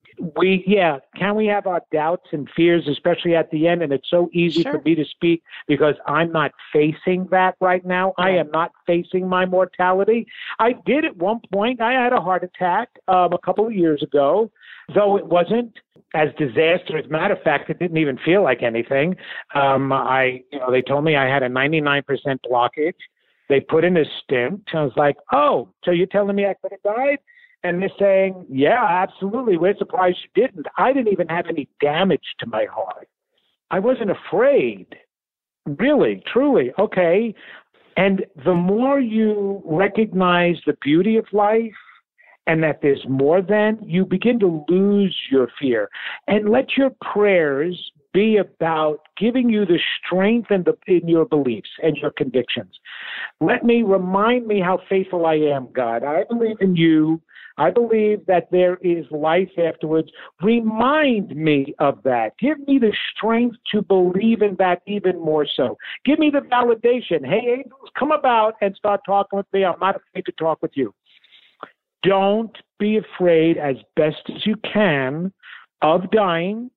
we, yeah, can we have our doubts and fears, especially at the end? And it's so easy Sure. for me to speak because I'm not facing that right now. Right. I am not facing my mortality. I did at one point. I had a heart attack um, a couple of years ago, though it wasn't as disastrous. As a matter of fact, it didn't even feel like anything. Um, I, you know, they told me I had a ninety-nine percent blockage. They put in a stent. I was like, oh, so you're telling me I could have died? And they're saying, yeah, absolutely. We're surprised you didn't. I didn't even have any damage to my heart. I wasn't afraid. Really, truly. Okay. And the more you recognize the beauty of life and that there's more than, you begin to lose your fear. And let your prayers be about giving you the strength in, the, in your beliefs and your convictions. Let me remind me how faithful I am, God. I believe in you. I believe that there is life afterwards. Remind me of that. Give me the strength to believe in that even more so. Give me the validation. Hey, angels, come about and start talking with me. I'm not afraid to talk with you. Don't be afraid, as best as you can, of dying.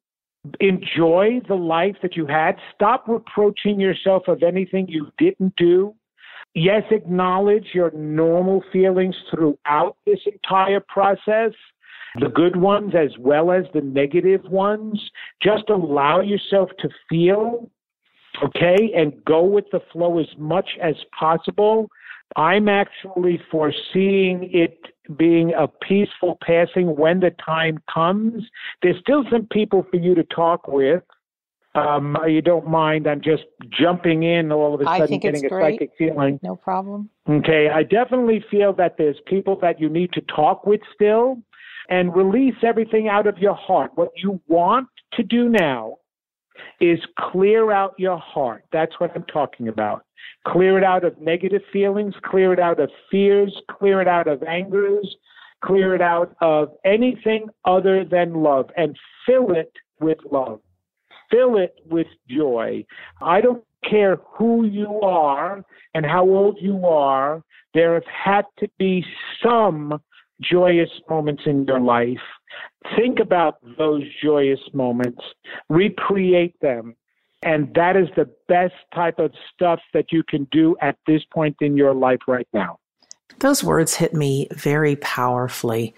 Enjoy the life that you had. Stop reproaching yourself of anything you didn't do. Yes, acknowledge your normal feelings throughout this entire process, the good ones as well as the negative ones. Just allow yourself to feel, okay, and go with the flow as much as possible. I'm actually foreseeing it being a peaceful passing when the time comes. There's still some people for you to talk with. Um, you don't mind, I'm just jumping in all of a sudden, I think getting it's a great. psychic feeling. No problem. Okay, I definitely feel that there's people that you need to talk with still and release everything out of your heart. What you want to do now is clear out your heart. That's what I'm talking about. Clear it out of negative feelings, clear it out of fears, clear it out of angers, clear it out of anything other than love, and fill it with love. Fill it with joy. I don't care who you are and how old you are. There have had to be some joyous moments in your life. Think about those joyous moments, recreate them. And that is the best type of stuff that you can do at this point in your life right now. Those words hit me very powerfully.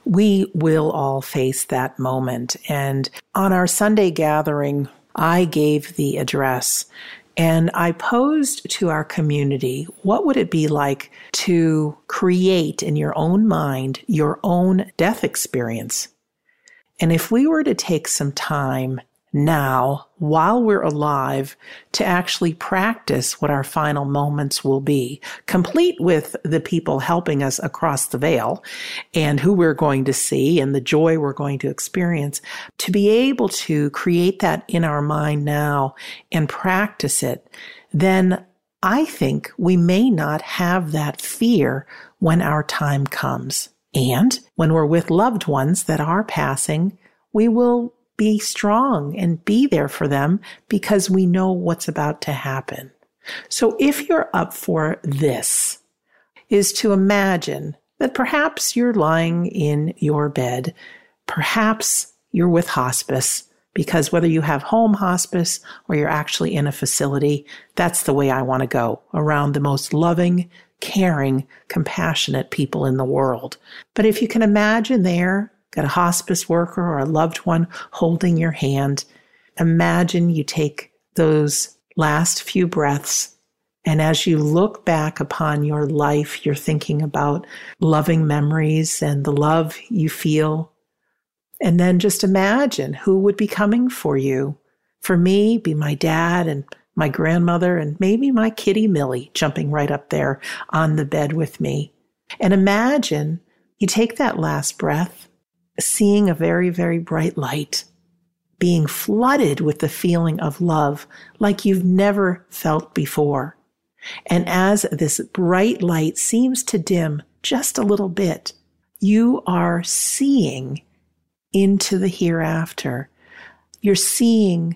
We will all face that moment. And on our Sunday gathering, I gave the address and I posed to our community, what would it be like to create in your own mind your own death experience? And if we were to take some time now, while we're alive, to actually practice what our final moments will be, complete with the people helping us across the veil and who we're going to see and the joy we're going to experience, to be able to create that in our mind now and practice it, then I think we may not have that fear when our time comes. And when we're with loved ones that are passing, we will be strong and be there for them because we know what's about to happen. So if you're up for this, is to imagine that perhaps you're lying in your bed, perhaps you're with hospice, because whether you have home hospice or you're actually in a facility, that's the way I want to go, around the most loving, caring, compassionate people in the world. But if you can imagine there, got a hospice worker or a loved one holding your hand, imagine you take those last few breaths, and as you look back upon your life, you're thinking about loving memories and the love you feel. And then just imagine who would be coming for you. For me, be my dad and my grandmother and maybe my kitty Millie jumping right up there on the bed with me. And imagine you take that last breath, seeing a very, very bright light, being flooded with the feeling of love like you've never felt before. And as this bright light seems to dim just a little bit, you are seeing into the hereafter. You're seeing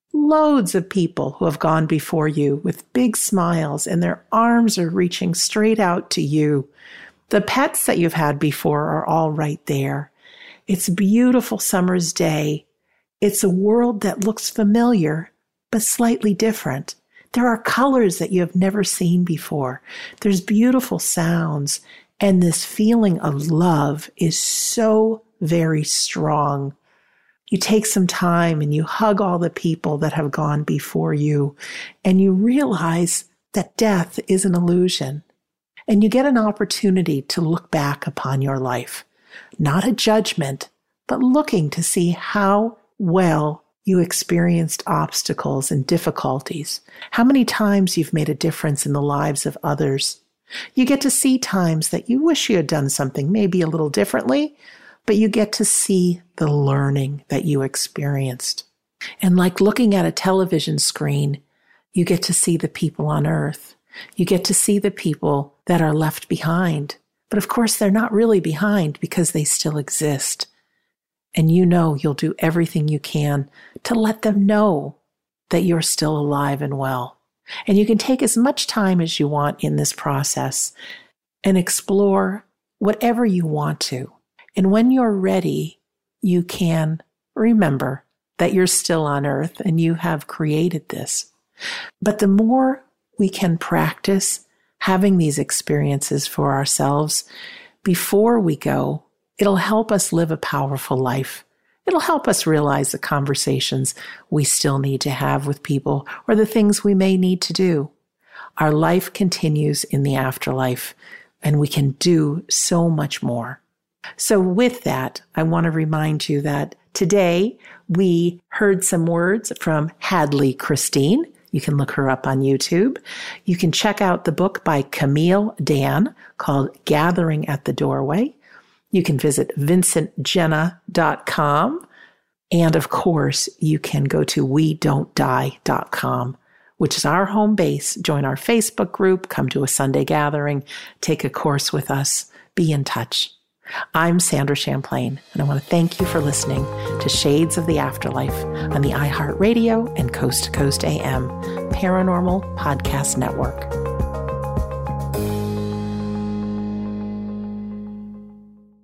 loads of people who have gone before you with big smiles, and their arms are reaching straight out to you. The pets that you've had before are all right there. It's a beautiful summer's day. It's a world that looks familiar, but slightly different. There are colors that you have never seen before. There's beautiful sounds, and this feeling of love is so very strong. You take some time and you hug all the people that have gone before you, and you realize that death is an illusion. And you get an opportunity to look back upon your life. Not a judgment, but looking to see how well you experienced obstacles and difficulties, how many times you've made a difference in the lives of others. You get to see times that you wish you had done something maybe a little differently, but you get to see the learning that you experienced. And like looking at a television screen, you get to see the people on earth. You get to see the people that are left behind. But of course, they're not really behind because they still exist. And you know you'll do everything you can to let them know that you're still alive and well. And you can take as much time as you want in this process and explore whatever you want to. And when you're ready, you can remember that you're still on earth and you have created this. But the more we can practice having these experiences for ourselves before we go, it'll help us live a powerful life. It'll help us realize the conversations we still need to have with people or the things we may need to do. Our life continues in the afterlife, and we can do so much more. So with that, I want to remind you that today we heard some words from Hadley Christine. You can look her up on YouTube. You can check out the book by Camille Dan called Gathering at the Doorway. You can visit vincent jenna dot com. And of course, you can go to we don't die dot com, which is our home base. Join our Facebook group, come to a Sunday gathering, take a course with us, be in touch. I'm Sandra Champlain, and I want to thank you for listening to Shades of the Afterlife on the iHeartRadio and Coast to Coast A M Paranormal Podcast Network.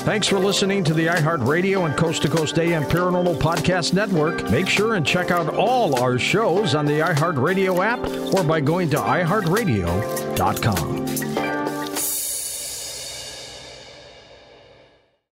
Thanks for listening to the iHeartRadio and Coast to Coast A M Paranormal Podcast Network. Make sure and check out all our shows on the iHeartRadio app or by going to i heart radio dot com.